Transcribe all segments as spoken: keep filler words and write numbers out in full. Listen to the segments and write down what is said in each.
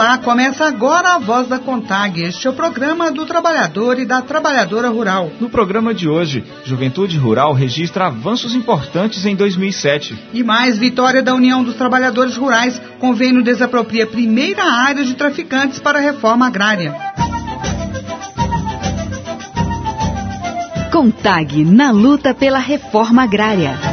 Olá, começa agora a Voz da CONTAG. Este é o programa do trabalhador e da trabalhadora rural. No programa de hoje, Juventude Rural registra avanços importantes em dois mil e sete. E mais, vitória da União dos Trabalhadores Rurais. Convênio desapropria primeira área de traficantes para a reforma agrária. CONTAG na luta pela reforma agrária.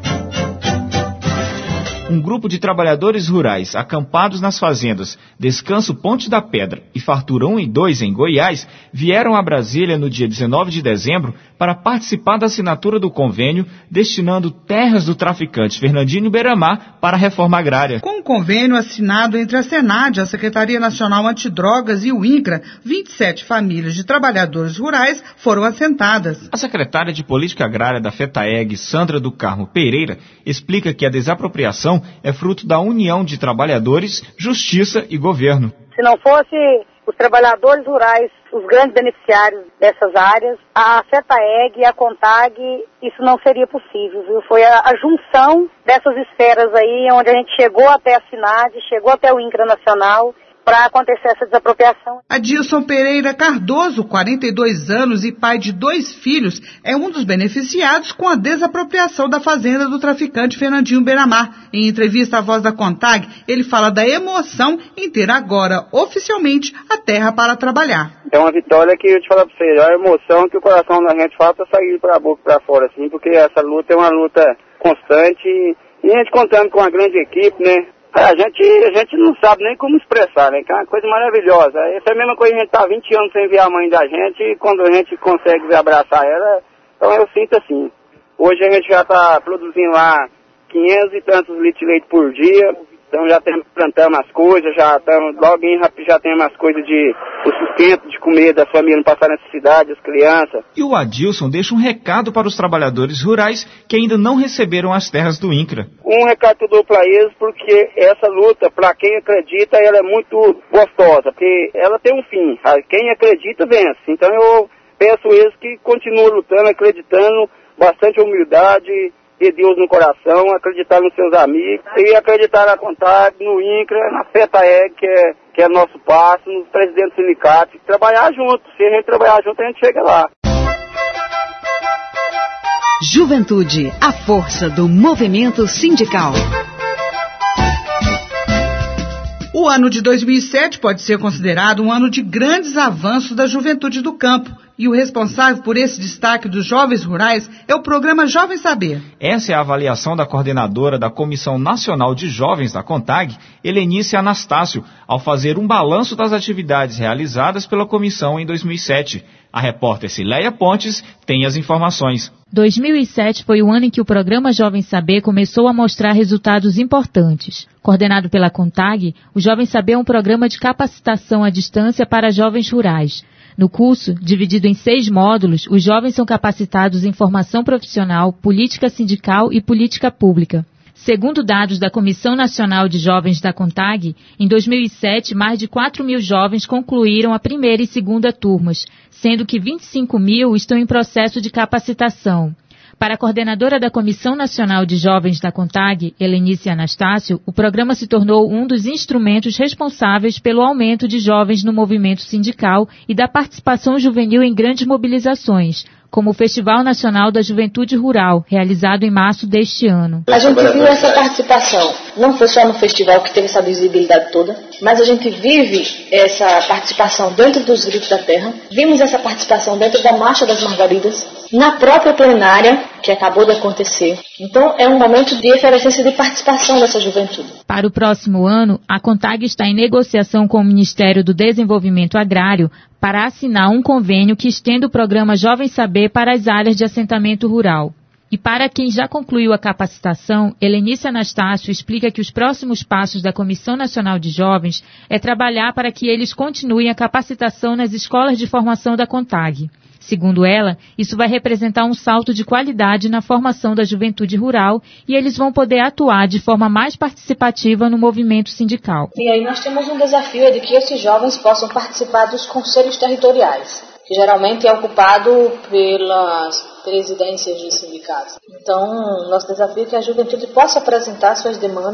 Um grupo de trabalhadores rurais acampados nas fazendas Descanso Ponte da Pedra e Fartura um e dois em Goiás vieram a Brasília no dia dezenove de dezembro para participar da assinatura do convênio destinando terras do traficante Fernandinho Beiramar para a reforma agrária. Com o convênio assinado entre a SENAD, a Secretaria Nacional Antidrogas e o INCRA, vinte e sete famílias de trabalhadores rurais foram assentadas. A secretária de Política Agrária da FETAEG, Sandra do Carmo Pereira, explica que a desapropriação é fruto da união de trabalhadores, justiça e governo. Se não fosse os trabalhadores rurais, os grandes beneficiários dessas áreas, a FETAEG e a CONTAG, isso não seria possível, viu? Foi a, a junção dessas esferas aí, onde a gente chegou até a SINAD, chegou até o INCRA Nacional, para acontecer essa desapropriação. Adilson Pereira Cardoso, quarenta e dois anos e pai de dois filhos, é um dos beneficiados com a desapropriação da fazenda do traficante Fernandinho Beiramar. Em entrevista à Voz da CONTAG, ele fala da emoção em ter agora, oficialmente, a terra para trabalhar. É uma vitória que eu te falo para você, é a emoção que o coração da gente fala para sair para a boca para fora, assim, porque essa luta é uma luta constante e a gente contando com uma grande equipe, né? A gente, a gente não sabe nem como expressar, né? Que é uma coisa maravilhosa. Essa é a mesma coisa que a gente tá vinte anos sem ver a mãe da gente e quando a gente consegue abraçar ela, então eu sinto assim. Hoje a gente já tá produzindo lá quinhentos e tantos litros de leite por dia, então já temos plantando as coisas, já estamos, logo em rápido já temos as coisas de, o sustento de comer da família, não passar necessidade, as crianças. E o Adilson deixa um recado para os trabalhadores rurais que ainda não receberam as terras do INCRA. Um recado que eu dou para eles, porque essa luta, para quem acredita, ela é muito gostosa, porque ela tem um fim. Quem acredita, vence. Então eu peço a eles que continuem lutando, acreditando, bastante humildade, ter Deus no coração, acreditar nos seus amigos e acreditar na CONTAG, no INCRA, na FETAEG, que é, que é nosso passo, nos presidentes do sindicato, trabalhar junto. Se a gente trabalhar junto, a gente chega lá. Juventude, a força do movimento sindical. O ano de dois mil e sete pode ser considerado um ano de grandes avanços da juventude do campo. E o responsável por esse destaque dos jovens rurais é o programa Jovem Saber. Essa é a avaliação da coordenadora da Comissão Nacional de Jovens da CONTAG, Helenice Anastácio, ao fazer um balanço das atividades realizadas pela comissão em dois mil e sete. A repórter Cileia Pontes tem as informações. dois mil e sete foi o ano em que o programa Jovem Saber começou a mostrar resultados importantes. Coordenado pela CONTAG, o Jovem Saber é um programa de capacitação à distância para jovens rurais. No curso, dividido em seis módulos, os jovens são capacitados em formação profissional, política sindical e política pública. Segundo dados da Comissão Nacional de Jovens da CONTAG, em dois mil e sete, mais de quatro mil jovens concluíram a primeira e segunda turmas, sendo que vinte e cinco mil estão em processo de capacitação. Para a coordenadora da Comissão Nacional de Jovens da CONTAG, Helenice Anastácio, o programa se tornou um dos instrumentos responsáveis pelo aumento de jovens no movimento sindical e da participação juvenil em grandes mobilizações, como o Festival Nacional da Juventude Rural, realizado em março deste ano. A gente viu essa participação, não foi só no festival que teve essa visibilidade toda, mas a gente vive essa participação dentro dos Gritos da Terra, vimos essa participação dentro da Marcha das Margaridas, na própria plenária, que acabou de acontecer. Então, é um momento de efervescência de participação dessa juventude. Para o próximo ano, a CONTAG está em negociação com o Ministério do Desenvolvimento Agrário para assinar um convênio que estenda o programa Jovem Saber para as áreas de assentamento rural. E para quem já concluiu a capacitação, Helenice Anastácio explica que os próximos passos da Comissão Nacional de Jovens é trabalhar para que eles continuem a capacitação nas escolas de formação da CONTAG. Segundo ela, isso vai representar um salto de qualidade na formação da juventude rural e eles vão poder atuar de forma mais participativa no movimento sindical. E aí nós temos um desafio de que esses jovens possam participar dos conselhos territoriais, que geralmente é ocupado pelas presidências de sindicatos. Então, nosso desafio é que a juventude possa apresentar suas demandas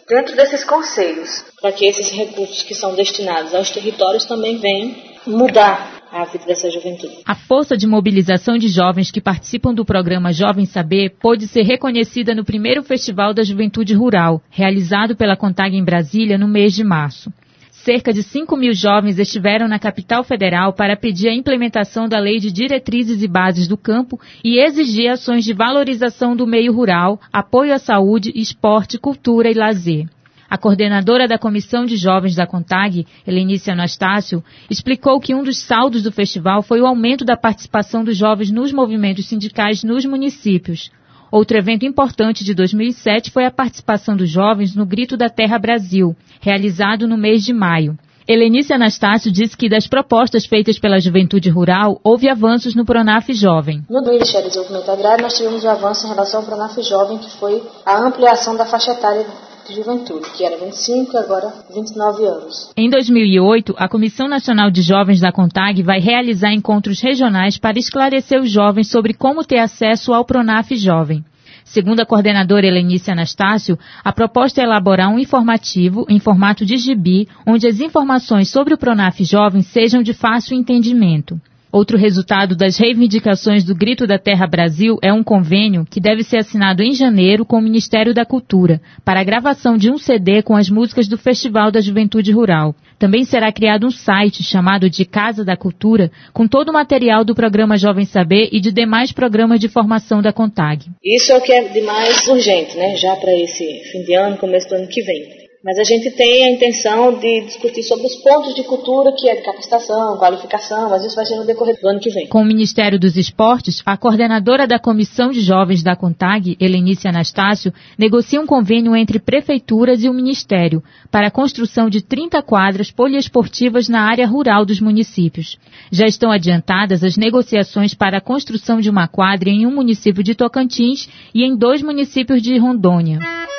dentro desses conselhos, para que esses recursos que são destinados aos territórios também venham mudar a vida dessa juventude. A força de mobilização de jovens que participam do programa Jovem Saber pôde ser reconhecida no primeiro Festival da Juventude Rural, realizado pela CONTAG em Brasília no mês de março. Cerca de cinco mil jovens estiveram na capital federal para pedir a implementação da Lei de Diretrizes e Bases do Campo e exigir ações de valorização do meio rural, apoio à saúde, esporte, cultura e lazer. A coordenadora da Comissão de Jovens da CONTAG, Helenice Anastácio, explicou que um dos saldos do festival foi o aumento da participação dos jovens nos movimentos sindicais nos municípios. Outro evento importante de dois mil e sete foi a participação dos jovens no Grito da Terra Brasil, realizado no mês de maio. Helenice Anastácio disse que das propostas feitas pela juventude rural, houve avanços no Pronaf Jovem. No Ministério do Desenvolvimento Agrário, nós tivemos um avanço em relação ao Pronaf Jovem, que foi a ampliação da faixa etária de juventude, que era vinte e cinco e agora vinte e nove anos. Em dois mil e oito, a Comissão Nacional de Jovens da CONTAG vai realizar encontros regionais para esclarecer os jovens sobre como ter acesso ao Pronaf Jovem. Segundo a coordenadora Helenice Anastácio, a proposta é elaborar um informativo em formato de gibi, onde as informações sobre o Pronaf Jovem sejam de fácil entendimento. Outro resultado das reivindicações do Grito da Terra Brasil é um convênio que deve ser assinado em janeiro com o Ministério da Cultura, para a gravação de um C D com as músicas do Festival da Juventude Rural. Também será criado um site chamado de Casa da Cultura, com todo o material do programa Jovem Saber e de demais programas de formação da CONTAG. Isso é o que é de mais urgente, né? Já para esse fim de ano, começo do ano que vem. Mas a gente tem a intenção de discutir sobre os pontos de cultura, que é de capacitação, qualificação, mas isso vai ser no decorrer do ano que vem. Com o Ministério dos Esportes, a coordenadora da Comissão de Jovens da CONTAG, Helenice Anastácio, negocia um convênio entre prefeituras e o Ministério para a construção de trinta quadras poliesportivas na área rural dos municípios. Já estão adiantadas as negociações para a construção de uma quadra em um município de Tocantins e em dois municípios de Rondônia.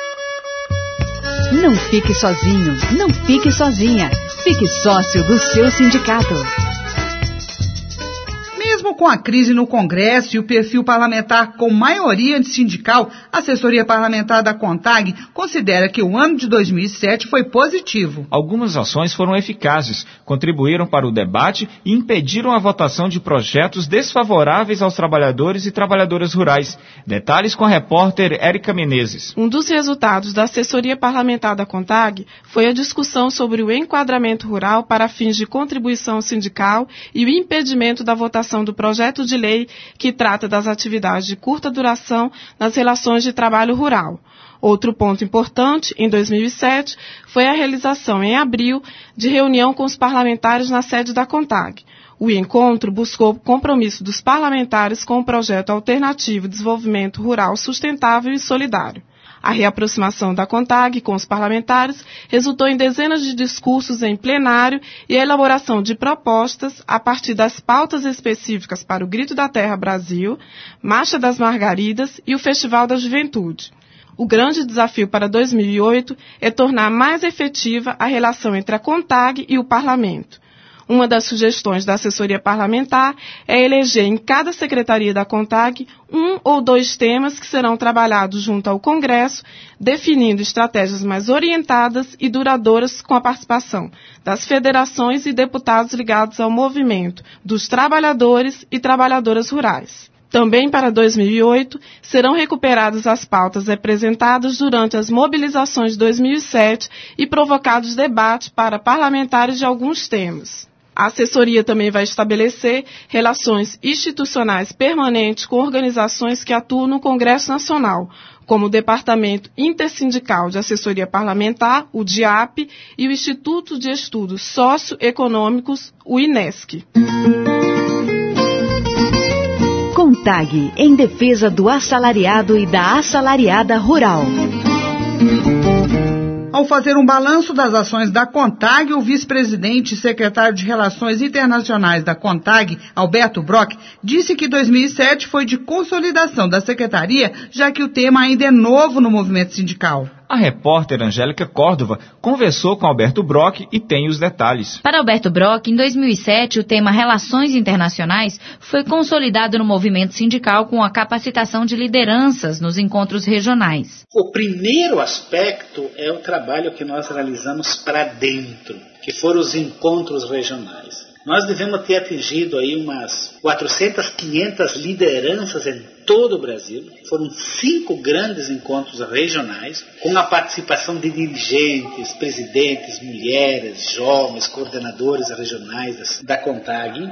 Não fique sozinho, não fique sozinha. Fique sócio do seu sindicato. Mesmo com a crise no Congresso e o perfil parlamentar com maioria sindical, a assessoria parlamentar da CONTAG considera que o ano de dois mil e sete foi positivo. Algumas ações foram eficazes, contribuíram para o debate e impediram a votação de projetos desfavoráveis aos trabalhadores e trabalhadoras rurais. Detalhes com a repórter Érica Menezes. Um dos resultados da assessoria parlamentar da CONTAG foi a discussão sobre o enquadramento rural para fins de contribuição sindical e o impedimento da votação do projeto de lei que trata das atividades de curta duração nas relações de trabalho rural. Outro ponto importante, em dois mil e sete, foi a realização em abril de reunião com os parlamentares na sede da CONTAG. O encontro buscou o compromisso dos parlamentares com o projeto alternativo de desenvolvimento rural sustentável e solidário. A reaproximação da CONTAG com os parlamentares resultou em dezenas de discursos em plenário e a elaboração de propostas a partir das pautas específicas para o Grito da Terra Brasil, Marcha das Margaridas e o Festival da Juventude. O grande desafio para dois mil e oito é tornar mais efetiva a relação entre a CONTAG e o Parlamento. Uma das sugestões da assessoria parlamentar é eleger em cada secretaria da CONTAG um ou dois temas que serão trabalhados junto ao Congresso, definindo estratégias mais orientadas e duradouras com a participação das federações e deputados ligados ao movimento dos trabalhadores e trabalhadoras rurais. Também para dois mil e oito, serão recuperadas as pautas apresentadas durante as mobilizações de dois mil e sete e provocados debates para parlamentares de alguns temas. A assessoria também vai estabelecer relações institucionais permanentes com organizações que atuam no Congresso Nacional, como o Departamento Intersindical de Assessoria Parlamentar, o DIAP, e o Instituto de Estudos Socioeconômicos, o INESC. CONTAG, em defesa do assalariado e da assalariada rural. Ao fazer um balanço das ações da CONTAG, o vice-presidente e secretário de Relações Internacionais da CONTAG, Alberto Brock, disse que dois mil e sete foi de consolidação da secretaria, já que o tema ainda é novo no movimento sindical. A repórter Angélica Córdova conversou com Alberto Brock e tem os detalhes. Para Alberto Brock, em dois mil e sete, o tema Relações Internacionais foi consolidado no movimento sindical com a capacitação de lideranças nos encontros regionais. O primeiro aspecto é o trabalho que nós realizamos para dentro, que foram os encontros regionais. Nós devemos ter atingido aí umas quatrocentas, quinhentas lideranças em todo o Brasil. Foram cinco grandes encontros regionais, com a participação de dirigentes, presidentes, mulheres, jovens, coordenadores regionais da CONTAG.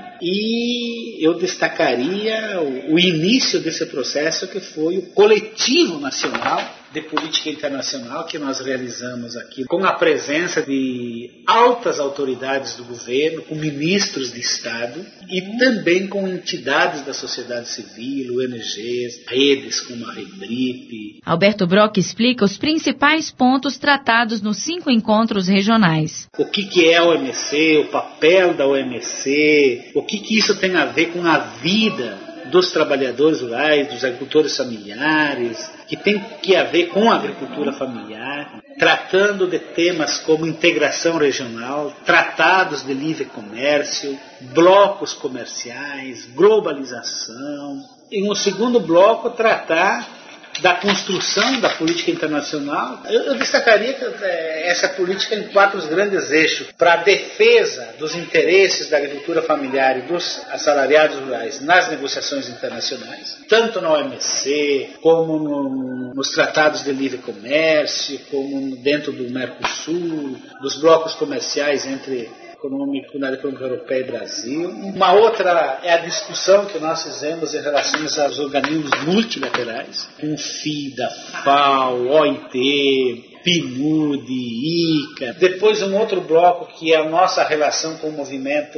E eu destacaria o, o início desse processo, que foi o Coletivo Nacional de Política Internacional, que nós realizamos aqui com a presença de altas autoridades do governo, com ministros de Estado e também com entidades da sociedade civil, O N Gs, redes como a Rebrip. Alberto Brock explica os principais pontos tratados nos cinco encontros regionais. O que, que é a O M C, o papel da O M C, o que, que isso tem a ver com a vida dos trabalhadores rurais, dos agricultores familiares, que tem que a ver com a agricultura familiar, tratando de temas como integração regional, tratados de livre comércio, blocos comerciais, globalização. E no segundo bloco, tratar da construção da política internacional. Eu, eu destacaria que, é, essa política em quatro grandes eixos: para a defesa dos interesses da agricultura familiar e dos assalariados rurais nas negociações internacionais, tanto na O M C, como no, nos tratados de livre comércio, como dentro do Mercosul, dos blocos comerciais entre Comunidade Econômica Europeia e Brasil. Uma outra é a discussão que nós fizemos em relação aos organismos multilaterais, com FIDA, FAO, O I T, PNUD, ICA. Depois um outro bloco que é a nossa relação com o movimento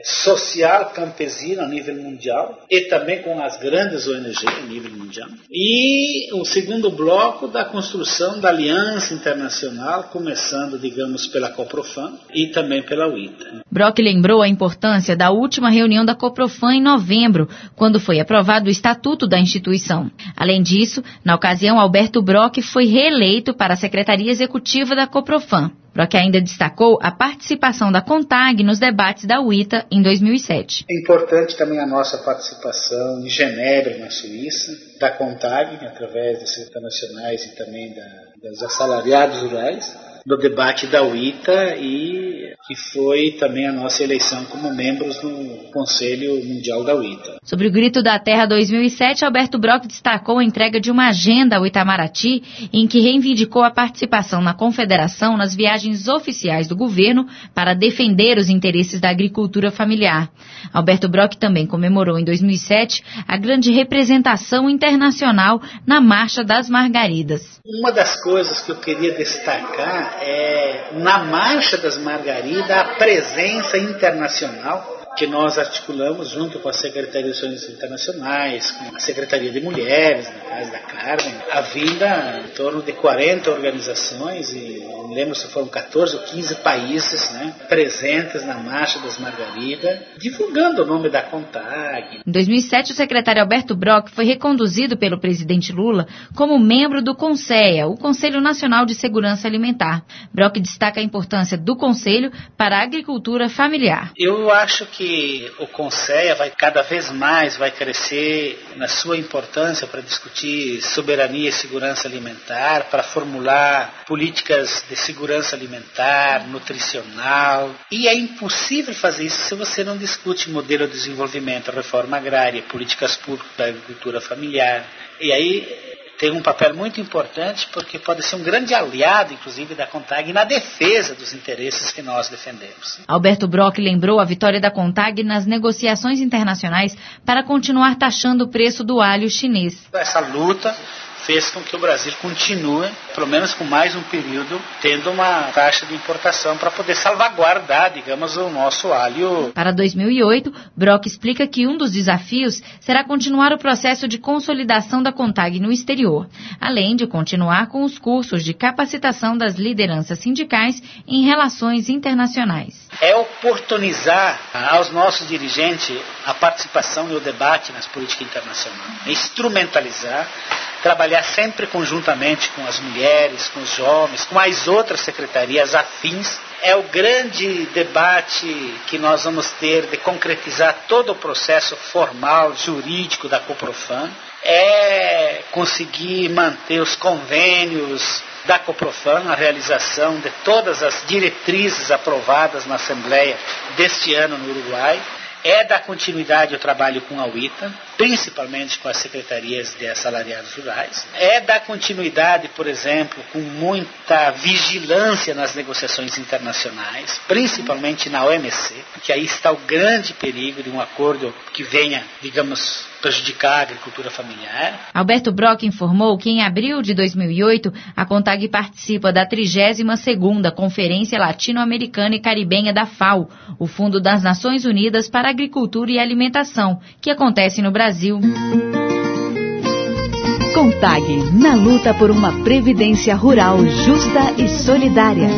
social campesino a nível mundial e também com as grandes O N Gs a nível mundial. E o segundo bloco da construção da aliança internacional, começando, digamos, pela Coprofam e também pela U I T A. Brock lembrou a importância da última reunião da Coprofam em novembro, quando foi aprovado o estatuto da instituição. Além disso, na ocasião, Alberto Brock foi reeleito para a Secretaria Executiva da Coprofam. Brock ainda destacou a participação da CONTAG nos debates da U I T A em dois mil e sete. É importante também a nossa participação em Genebra, na Suíça, da CONTAG, através dos internacionais e também da, dos assalariados rurais, no debate da U I T A, e que foi também a nossa eleição como membros no Conselho Mundial da U I T A. Sobre o Grito da Terra dois mil e sete, Alberto Brock destacou a entrega de uma agenda ao Itamaraty, em que reivindicou a participação na Confederação nas viagens oficiais do governo para defender os interesses da agricultura familiar. Alberto Brock também comemorou em dois mil e sete a grande representação internacional na Marcha das Margaridas. Uma das coisas que eu queria destacar é, na Marcha das Margaridas, a presença internacional que nós articulamos junto com a Secretaria de Relações Internacionais, com a Secretaria de Mulheres, na casa da Carmen, a vinda em torno de quarenta organizações, e não lembro se foram quatorze ou quinze países, né, presentes na Marcha das Margaridas, divulgando o nome da CONTAG. Em dois mil e sete, o secretário Alberto Brock foi reconduzido pelo presidente Lula como membro do CONSEA, o Conselho Nacional de Segurança Alimentar. Brock destaca a importância do Conselho para a agricultura familiar. Eu acho que o CONSEA vai cada vez mais vai crescer na sua importância para discutir soberania e segurança alimentar, para formular políticas de segurança alimentar, nutricional. E é impossível fazer isso se você não discute modelo de desenvolvimento, reforma agrária, políticas públicas da agricultura familiar. E aí tem um papel muito importante, porque pode ser um grande aliado, inclusive, da CONTAG na defesa dos interesses que nós defendemos. Alberto Brock lembrou a vitória da CONTAG nas negociações internacionais para continuar taxando o preço do alho chinês. Essa luta fez com que o Brasil continue, pelo menos com mais um período, tendo uma taxa de importação para poder salvaguardar, digamos, o nosso alho. Para dois mil e oito, Brock explica que um dos desafios será continuar o processo de consolidação da CONTAG no exterior, além de continuar com os cursos de capacitação das lideranças sindicais em relações internacionais. É oportunizar aos nossos dirigentes a participação e o debate nas políticas internacionais, é instrumentalizar trabalhar sempre conjuntamente com as mulheres, com os jovens, com as outras secretarias afins. É o grande debate que nós vamos ter de concretizar todo o processo formal, jurídico da Coprofam, é conseguir manter os convênios da Coprofam, a realização de todas as diretrizes aprovadas na Assembleia deste ano no Uruguai, é dar continuidade ao trabalho com a U I T A, principalmente com as secretarias de assalariados rurais, é dar continuidade, por exemplo, com muita vigilância nas negociações internacionais, principalmente na O M C, que aí está o grande perigo de um acordo que venha, digamos, prejudicar a agricultura familiar. Alberto Brock informou que em abril de dois mil e oito, a CONTAG participa da trigésima segunda Conferência Latino-Americana e Caribenha da F A O, o Fundo das Nações Unidas para Agricultura e Alimentação, que acontece no Brasil. CONTAG, na luta por uma previdência rural justa e solidária.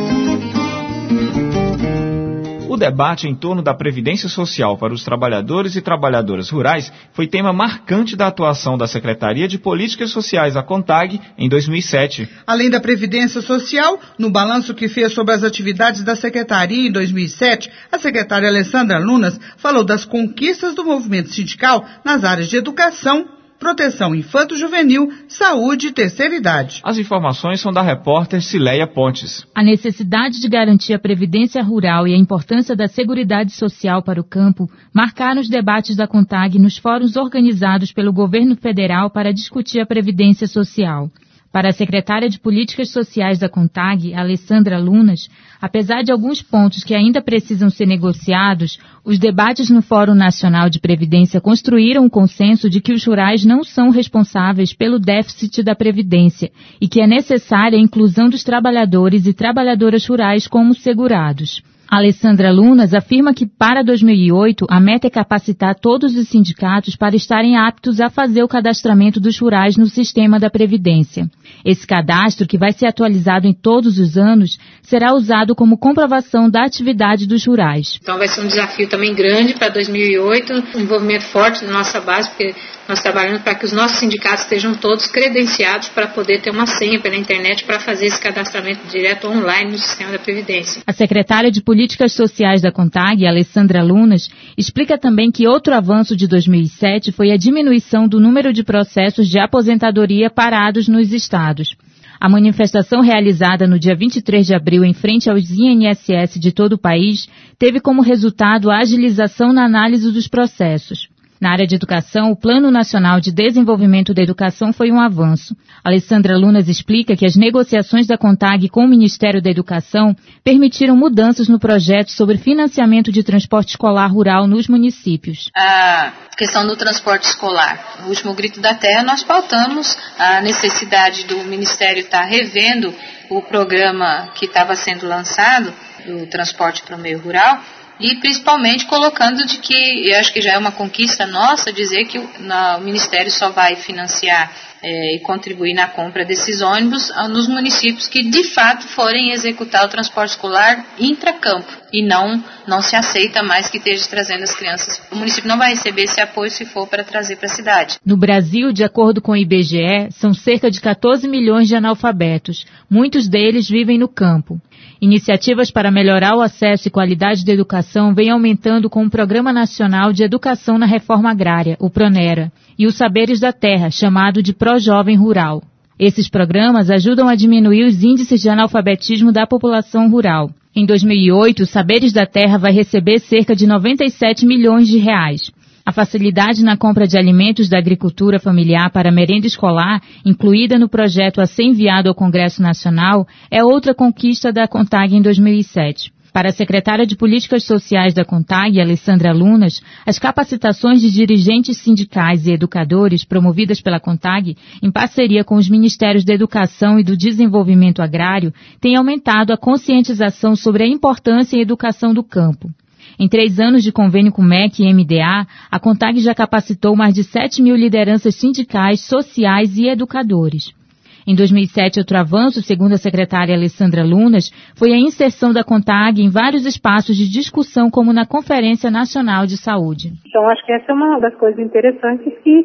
O debate em torno da previdência social para os trabalhadores e trabalhadoras rurais foi tema marcante da atuação da Secretaria de Políticas Sociais, a CONTAG, em dois mil e sete. Além da previdência social, no balanço que fez sobre as atividades da Secretaria em dois mil e sete, a secretária Alessandra Lunas falou das conquistas do movimento sindical nas áreas de educação, proteção infanto-juvenil, saúde e terceira idade. As informações são da repórter Cileia Pontes. A necessidade de garantir a previdência rural e a importância da seguridade social para o campo marcaram os debates da CONTAG nos fóruns organizados pelo governo federal para discutir a previdência social. Para a secretária de Políticas Sociais da CONTAG, Alessandra Lunas, apesar de alguns pontos que ainda precisam ser negociados, os debates no Fórum Nacional de Previdência construíram um consenso de que os rurais não são responsáveis pelo déficit da Previdência e que é necessária a inclusão dos trabalhadores e trabalhadoras rurais como segurados. Alessandra Lunas afirma que para dois mil e oito a meta é capacitar todos os sindicatos para estarem aptos a fazer o cadastramento dos rurais no sistema da Previdência. Esse cadastro, que vai ser atualizado em todos os anos, será usado como comprovação da atividade dos rurais. Então vai ser um desafio também grande para dois mil e oito, um envolvimento forte na nossa base, porque nós trabalhamos para que os nossos sindicatos estejam todos credenciados para poder ter uma senha pela internet para fazer esse cadastramento direto online no sistema da Previdência. A secretária de Políticas Sociais da CONTAG, Alessandra Lunas, explica também que outro avanço de dois mil e sete foi a diminuição do número de processos de aposentadoria parados nos estados. A manifestação realizada no dia vinte e três de abril em frente aos I N S S de todo o país teve como resultado a agilização na análise dos processos. Na área de educação, o Plano Nacional de Desenvolvimento da Educação foi um avanço. Alessandra Lunas explica que as negociações da CONTAG com o Ministério da Educação permitiram mudanças no projeto sobre financiamento de transporte escolar rural nos municípios. A questão do transporte escolar. No último Grito da Terra, nós pautamos a necessidade do Ministério estar revendo o programa que estava sendo lançado, do transporte para o meio rural, e principalmente colocando de que, eu acho que já é uma conquista nossa, dizer que o, na, o Ministério só vai financiar é, e contribuir na compra desses ônibus nos municípios que de fato forem executar o transporte escolar intracampo e não, não se aceita mais que esteja trazendo as crianças. O município não vai receber esse apoio se for para trazer para a cidade. No Brasil, de acordo com o I B G E, são cerca de quatorze milhões de analfabetos. Muitos deles vivem no campo. Iniciativas para melhorar o acesso e qualidade da educação vêm aumentando com o Programa Nacional de Educação na Reforma Agrária, o PRONERA, e os Saberes da Terra, chamado de ProJovem Rural. Esses programas ajudam a diminuir os índices de analfabetismo da população rural. Em dois mil e oito, o Saberes da Terra vai receber cerca de noventa e sete milhões de reais. A facilidade na compra de alimentos da agricultura familiar para merenda escolar, incluída no projeto a ser enviado ao Congresso Nacional, é outra conquista da CONTAG em dois mil e sete. Para a secretária de Políticas Sociais da CONTAG, Alessandra Lunas, as capacitações de dirigentes sindicais e educadores promovidas pela CONTAG, em parceria com os Ministérios da Educação e do Desenvolvimento Agrário, têm aumentado a conscientização sobre a importância em educação do campo. Em três anos de convênio com o M E C e M D A, a CONTAG já capacitou mais de sete mil lideranças sindicais, sociais e educadores. Em dois mil e sete, outro avanço, segundo a secretária Alessandra Lunas, foi a inserção da CONTAG em vários espaços de discussão, como na Conferência Nacional de Saúde. Então, acho que essa é uma das coisas interessantes que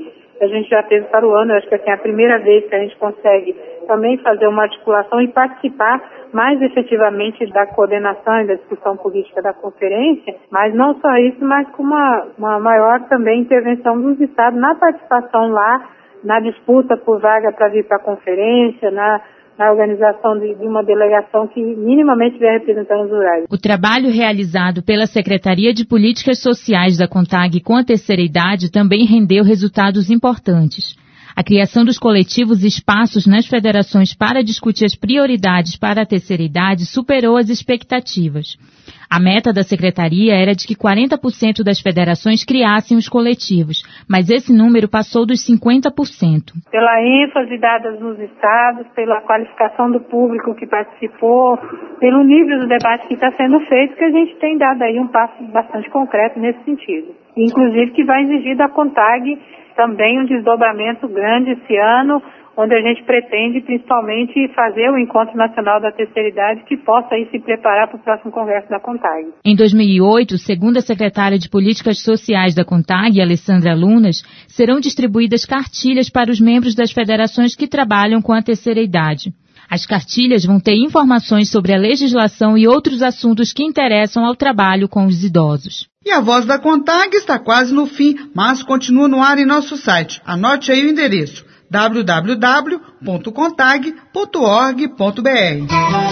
que a gente já teve para o ano. Eu acho que assim, é a primeira vez que a gente consegue também fazer uma articulação e participar mais efetivamente da coordenação e da discussão política da conferência, mas não só isso, mas com uma, uma maior também intervenção dos estados na participação lá, na disputa por vaga para vir para a conferência, na, na organização de, de uma delegação que minimamente vem representando os rurais. O trabalho realizado pela Secretaria de Políticas Sociais da CONTAG com a terceira idade também rendeu resultados importantes. A criação dos coletivos e espaços nas federações para discutir as prioridades para a terceira idade superou as expectativas. A meta da Secretaria era de que quarenta por cento das federações criassem os coletivos, mas esse número passou dos cinquenta por cento. Pela ênfase dada nos estados, pela qualificação do público que participou, pelo nível do debate que está sendo feito, que a gente tem dado aí um passo bastante concreto nesse sentido. Inclusive que vai exigir da CONTAG também um desdobramento grande esse ano, onde a gente pretende principalmente fazer o Encontro Nacional da Terceira Idade que possa aí se preparar para o próximo Congresso da CONTAG. Em dois mil e oito, segundo a secretária de Políticas Sociais da CONTAG, Alessandra Lunas, serão distribuídas cartilhas para os membros das federações que trabalham com a terceira idade. As cartilhas vão ter informações sobre a legislação e outros assuntos que interessam ao trabalho com os idosos. E a Voz da CONTAG está quase no fim, mas continua no ar em nosso site. Anote aí o endereço: w w w ponto contag ponto org ponto b r.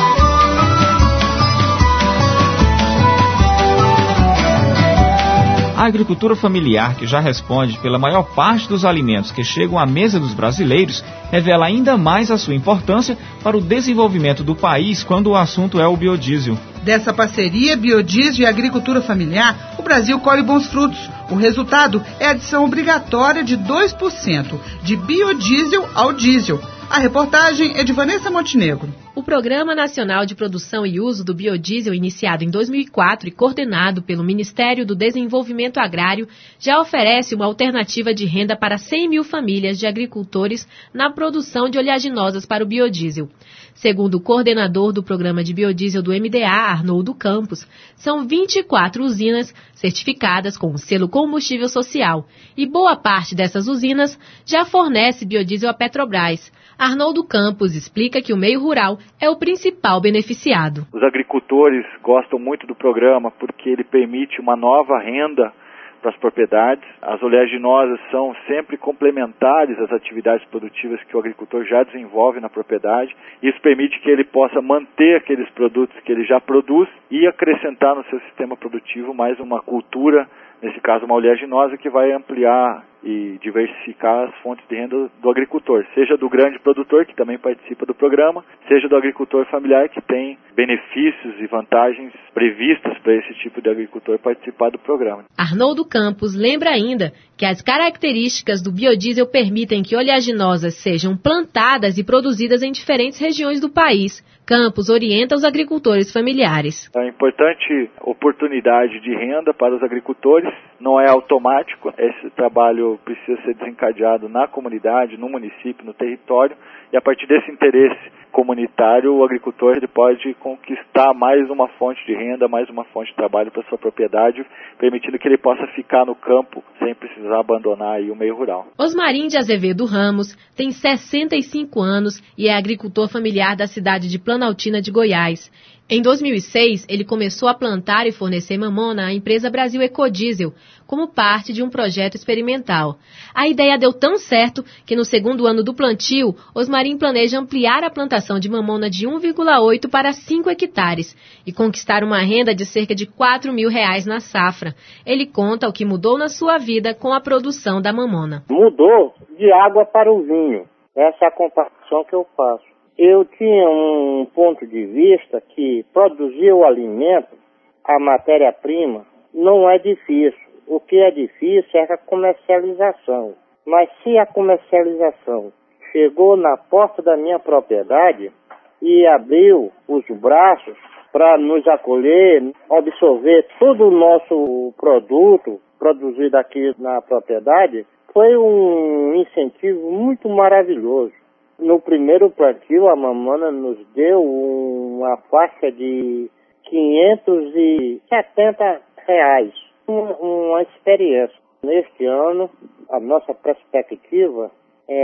A agricultura familiar, que já responde pela maior parte dos alimentos que chegam à mesa dos brasileiros, revela ainda mais a sua importância para o desenvolvimento do país quando o assunto é o biodiesel. Dessa parceria biodiesel e agricultura familiar, o Brasil colhe bons frutos. O resultado é a adição obrigatória de dois por cento de biodiesel ao diesel. A reportagem é de Vanessa Montenegro. O Programa Nacional de Produção e Uso do Biodiesel, iniciado em dois mil e quatro e coordenado pelo Ministério do Desenvolvimento Agrário, já oferece uma alternativa de renda para cem mil famílias de agricultores na produção de oleaginosas para o biodiesel. Segundo o coordenador do Programa de Biodiesel do M D A, Arnoldo Campos, são vinte e quatro usinas certificadas com o selo Combustível Social e boa parte dessas usinas já fornece biodiesel à Petrobras. Arnoldo Campos explica que o meio rural é o principal beneficiado. Os agricultores gostam muito do programa porque ele permite uma nova renda para as propriedades. As oleaginosas são sempre complementares às atividades produtivas que o agricultor já desenvolve na propriedade. Isso permite que ele possa manter aqueles produtos que ele já produz e acrescentar no seu sistema produtivo mais uma cultura, nesse caso uma oleaginosa, que vai ampliar e diversificar as fontes de renda do agricultor, seja do grande produtor, que também participa do programa, seja do agricultor familiar, que tem benefícios e vantagens previstas para esse tipo de agricultor participar do programa. Arnoldo Campos lembra ainda que as características do biodiesel permitem que oleaginosas sejam plantadas e produzidas em diferentes regiões do país. Campos orienta os agricultores familiares. É uma importante oportunidade de renda para os agricultores, não é automático, esse trabalho precisa ser desencadeado na comunidade, no município, no território, e a partir desse interesse comunitário, o agricultor ele pode conquistar mais uma fonte de renda, mais uma fonte de trabalho para sua propriedade, permitindo que ele possa ficar no campo sem precisar abandonar aí o meio rural. Osmarim de Azevedo Ramos tem sessenta e cinco anos e é agricultor familiar da cidade de Planaltina de Goiás. Em dois mil e seis, ele começou a plantar e fornecer mamona à empresa Brasil Ecodiesel, como parte de um projeto experimental. A ideia deu tão certo que no segundo ano do plantio, Osmarim planeja ampliar a plantação de mamona de um vírgula oito para cinco hectares e conquistar uma renda de cerca de quatro mil reais na safra. Ele conta o que mudou na sua vida com a produção da mamona. Mudou de água para o vinho. Essa é a comparação que eu faço. Eu tinha um ponto de vista que produzir o alimento, a matéria-prima, não é difícil. O que é difícil é a comercialização. Mas se a comercialização chegou na porta da minha propriedade e abriu os braços para nos acolher, absorver todo o nosso produto produzido aqui na propriedade, foi um incentivo muito maravilhoso. No primeiro plantio, a mamona nos deu uma faixa de quinhentos e setenta reais. Uma, uma experiência. Neste ano, a nossa perspectiva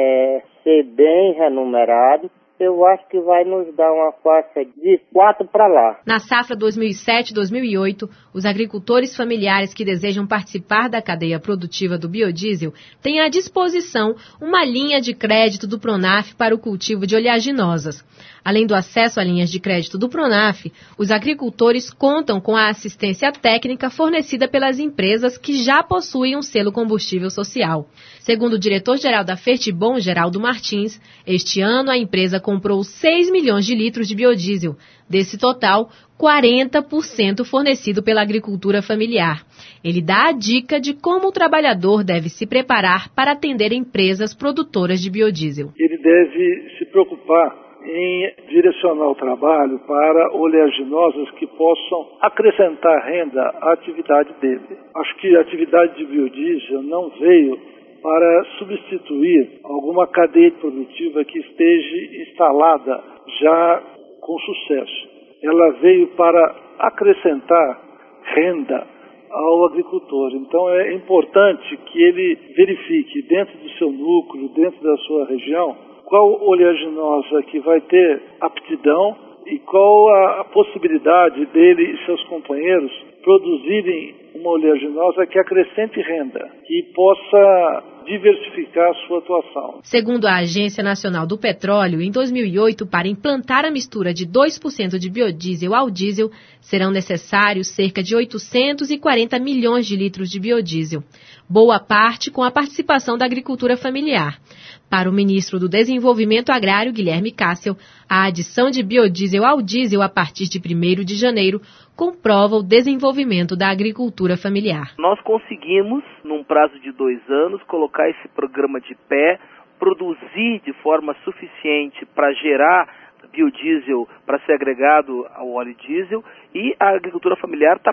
é ser bem remunerado. Eu acho que vai nos dar uma faixa de quatro para lá. Na safra dois mil e sete dois mil e oito, os agricultores familiares que desejam participar da cadeia produtiva do biodiesel têm à disposição uma linha de crédito do Pronaf para o cultivo de oleaginosas. Além do acesso a linhas de crédito do Pronaf, os agricultores contam com a assistência técnica fornecida pelas empresas que já possuem um selo combustível social. Segundo o diretor-geral da Fertibon, Geraldo Martins, este ano a empresa comprou seis milhões de litros de biodiesel. Desse total, quarenta por cento fornecido pela agricultura familiar. Ele dá a dica de como o trabalhador deve se preparar para atender empresas produtoras de biodiesel. Ele deve se preocupar em direcionar o trabalho para oleaginosas que possam acrescentar renda à atividade dele. Acho que a atividade de biodiesel não veio para substituir alguma cadeia produtiva que esteja instalada já com sucesso. Ela veio para acrescentar renda ao agricultor. Então é importante que ele verifique dentro do seu núcleo, dentro da sua região, qual oleaginosa que vai ter aptidão e qual a possibilidade dele e seus companheiros produzirem uma oleaginosa que acrescente renda e possa diversificar a sua atuação. Segundo a Agência Nacional do Petróleo, em dois mil e oito, para implantar a mistura de dois por cento de biodiesel ao diesel, serão necessários cerca de oitocentos e quarenta milhões de litros de biodiesel, boa parte com a participação da agricultura familiar. Para o ministro do Desenvolvimento Agrário, Guilherme Cássio, a adição de biodiesel ao diesel a partir de primeiro de janeiro comprova o desenvolvimento da agricultura familiar. Nós conseguimos, num prazo de dois anos, colocar esse programa de pé, produzir de forma suficiente para gerar biodiesel para ser agregado ao óleo diesel, e a agricultura familiar está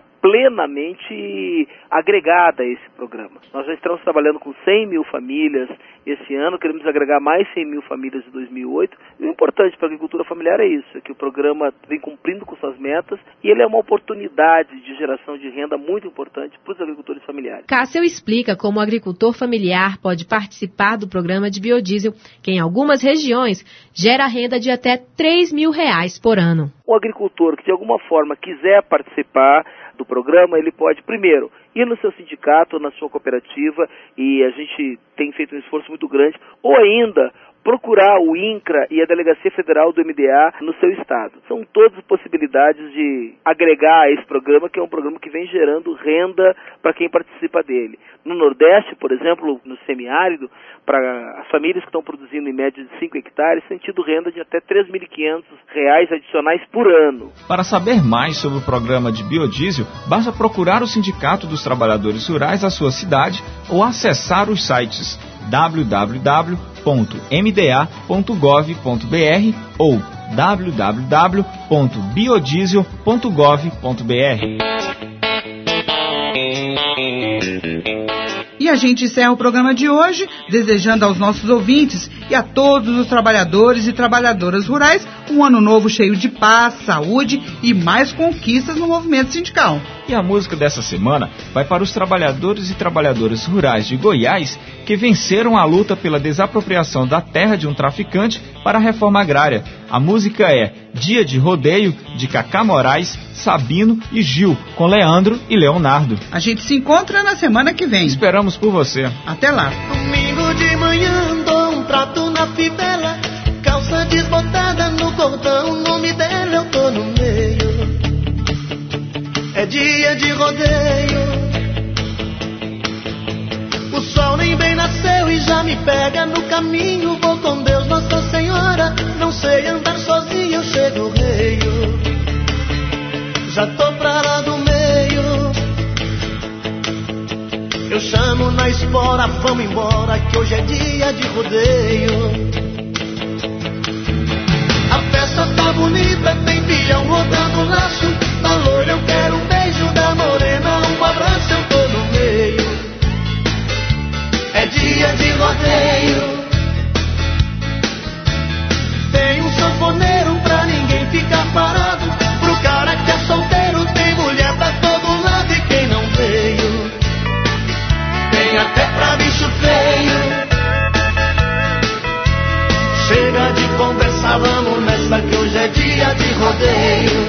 plenamente agregada a esse programa. Nós já estamos trabalhando com cem mil famílias esse ano, queremos agregar mais cem mil famílias em dois mil e oito, e o importante para a agricultura familiar é isso, é que o programa vem cumprindo com suas metas e ele é uma oportunidade de geração de renda muito importante para os agricultores familiares. Cássio explica como o agricultor familiar pode participar do programa de biodiesel, que em algumas regiões gera renda de até três mil reais por ano. O agricultor que de alguma forma quiser participar do programa, ele pode, primeiro, ir no seu sindicato ou na sua cooperativa, e a gente tem feito um esforço muito grande, ou ainda procurar o INCRA e a Delegacia Federal do M D A no seu estado. São todas as possibilidades de agregar a esse programa, que é um programa que vem gerando renda para quem participa dele. No Nordeste, por exemplo, no semiárido, para as famílias que estão produzindo em média de cinco hectares, têm tido renda de até três mil e quinhentos reais adicionais por ano. Para saber mais sobre o programa de biodiesel, basta procurar o Sindicato dos Trabalhadores Rurais da sua cidade ou acessar os sites w w w ponto m d a ponto gov ponto b r ou w w w ponto biodiesel ponto gov ponto b r. E a gente encerra o programa de hoje desejando aos nossos ouvintes e a todos os trabalhadores e trabalhadoras rurais um ano novo cheio de paz, saúde e mais conquistas no movimento sindical. E a música dessa semana vai para os trabalhadores e trabalhadoras rurais de Goiás que venceram a luta pela desapropriação da terra de um traficante para a reforma agrária. A música é Dia de Rodeio, de Cacá Moraes, Sabino e Gil, com Leandro e Leonardo. A gente se encontra na semana que vem. Esperamos por você. Até lá. Domingo de manhã dou um trato na fivela, calça desbotada no cordão, o nome dela eu tô no meio. É dia de rodeio, o sol nem bem nasceu e já me pega no caminho. Vou com Deus, Nossa Senhora, não sei andar sozinho, eu chego reio. Já tô pra lá do meio, eu chamo na espora, vamos embora, que hoje é dia de rodeio. A festa tá bonita, tem peão rodando laço, da loira eu quero um beijo, da morena um abraço, eu tô no meio. É dia de rodeio, tem um sanfoneiro pra ninguém ficar parado, pro cara que é solteiro tem mulher pra todo lado, e quem não veio tem rodeio.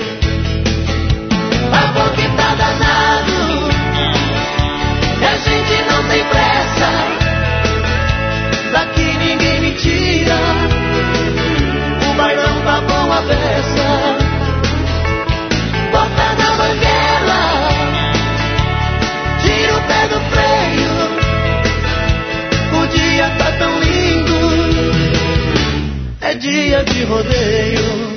A boca tá danado, e a gente não tem pressa. Daqui ninguém me tira, o bailão tá bom a beça. Bota na banguela, tira o pé do freio. O dia tá tão lindo, é dia de rodeio.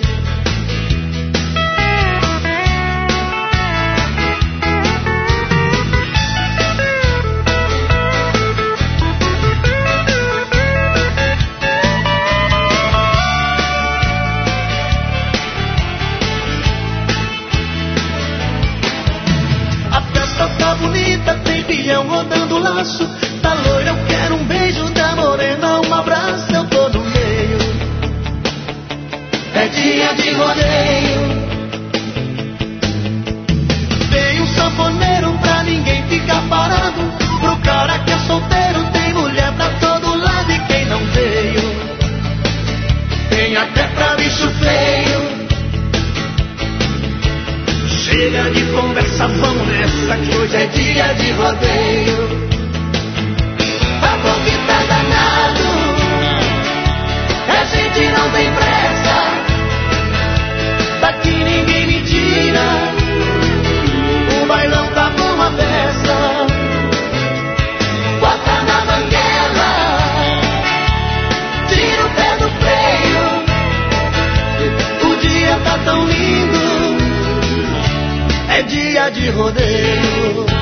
Rodando laço, tá loira, eu quero um beijo da morena, um abraço, eu tô no meio. É dia de rodeio. Tem um sanfoneiro pra ninguém ficar parado, pro cara que é solteiro tem mulher pra todo lado, e quem não veio tem até pra bicho feio. Chega de conversa, vamos nessa, que hoje é dia de rodeio. A boca tá danado, a gente não tem pressa. Daqui ninguém me tira, o bailão tá bom a beça. Bota na banguela, tira o pé do freio. O dia tá tão lindo, é dia de rodeio.